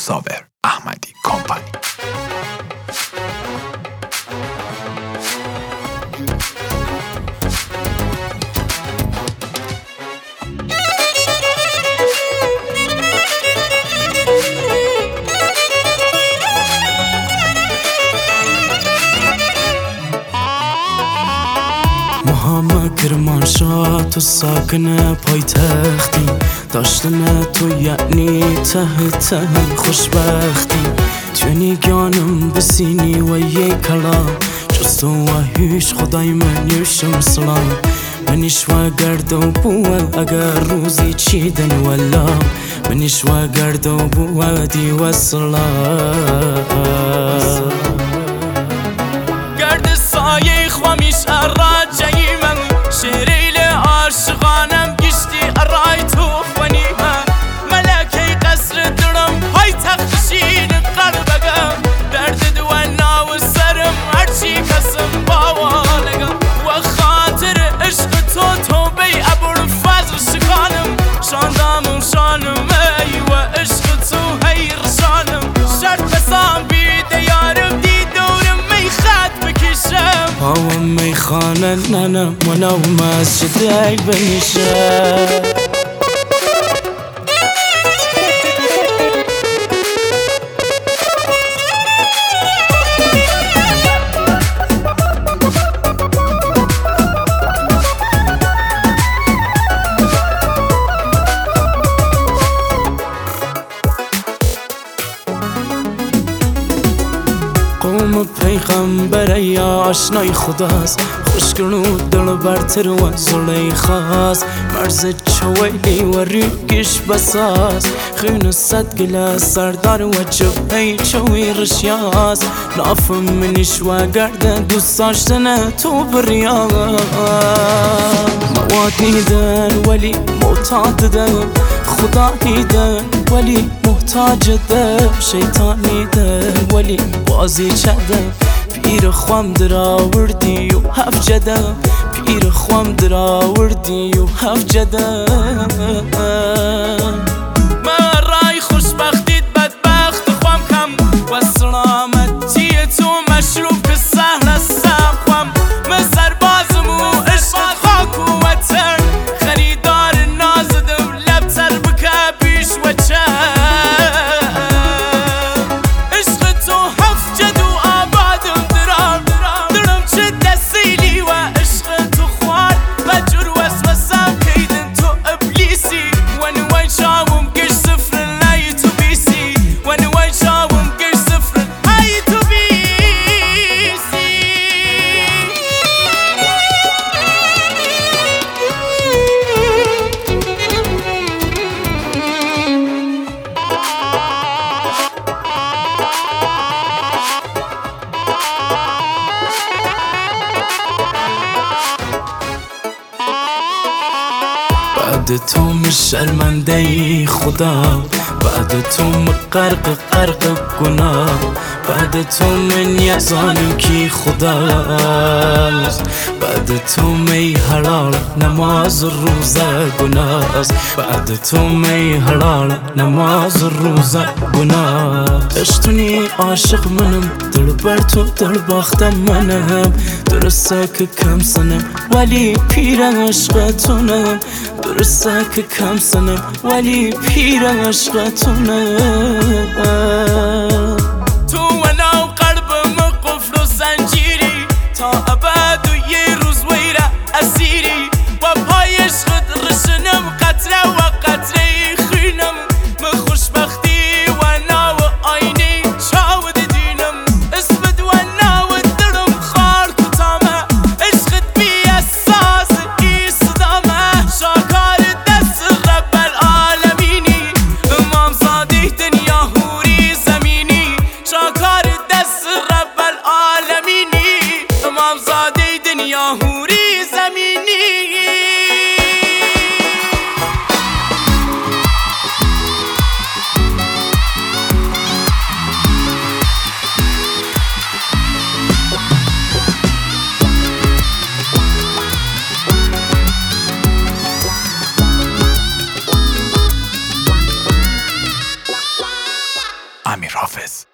صابر احمدی کمپانی. محمد کرمانشاه تو ساکن پایتختی، داشتن تو یعنی ته ته خوشبختی. توی گانم بسینی و یک کلام، جز تو و هیچ خدای من یوشم سلام. منیش و گرد و بوه اگر روزی چیدن ولا، منیش و گرد و بوه دی و سلام. گرد سایه خوامیش اراجعی من، شریل عاشقانم گشتی ارای تو خونی من. ملکه قصر درم های تخشین قلبگم، درد دوانا و سرم هرچی کسم باوالگم. و خاطر عشق تو بی ابوالفضل شکانم، شاندامم شانم ای و عشق تو هی رشانم. شرط بسام بیده یارم دی دورم می خط بکشم، پاوم می خانه ننم و نو مسجد ای بنشم. قوم پیغمبر یا آشنای خداست، خوشگلو دل برتر و زلیخاست. مرز چویلی و ریگش بساز، خون صد گلاس سردار و جبهی چوی رشیاست. نافم منیش و گرد دوست داشتن تو بریاست. مواد نیدن ولی معتاد دم، خدا نیدن ولی محتاج دم. شیطان نیدن ولی بازی چدم، پیر خوام در آوردی و هفت جدم. پیر خوام در آوردی و هفت جدم. من رای خوشبختیت بدبخت خوام کم، و سلامتی تو مشروب که سهل هستم خوام. من سربازم و عشق خاک و وطن، خریدار نازدم لبتر بکه پیش و چند. بعد تو شرمنده ای خدا، بعد تو غرق گناه. بعد تو من یزانم کی خداست، بعد تو می حلال نماز روزه گناست. بعد تو می حلال نماز روزه گناه. اشتونی عاشق منم، دل بر تو دل باختم منم. درسته که کم سنم ولی پیر عشقتونم. درسته که کم سنم ولی پیر عشقتونم. تو و نو قلبم قفل و زنجیری، تا ابد و یه روز ویره اسیری. و پای عشقت رشنم قطره و قطره خینم. من خوشبختی و نو آینی چاود دینم. اسمت و نو درم خار کتامه، عشقت بی اساس ای صدامه. شاکار دست رب العالمینی، امام زاده دنیا امیر حافظ.